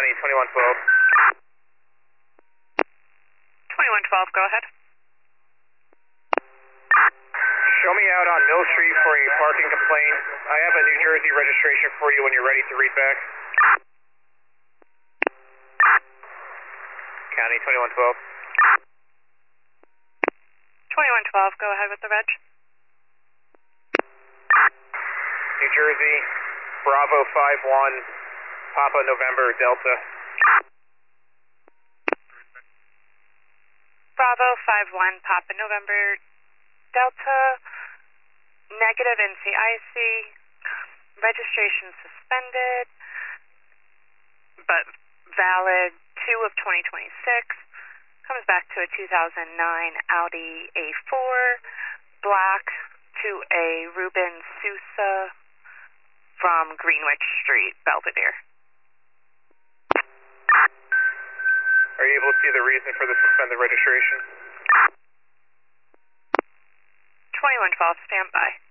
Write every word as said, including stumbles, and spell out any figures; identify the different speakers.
Speaker 1: County, twenty-one twelve.
Speaker 2: twenty-one twelve, go ahead.
Speaker 1: Show me out on Mill Street for a parking complaint. I have a New Jersey registration for you when you're ready to read back. County, twenty-one twelve.
Speaker 2: twenty-one twelve, go ahead with the reg.
Speaker 1: New Jersey, Bravo five one, Papa November Delta.
Speaker 2: Bravo five one, Papa November Delta, negative N C I C, registration suspended, but valid two of twenty twenty-six, comes back to a two thousand nine Audi A four, black, to a Ruben Sousa from Greenwich Street, Belvedere.
Speaker 1: Are you able to see the reason for the suspended registration?
Speaker 2: twenty-one twelve, stand by.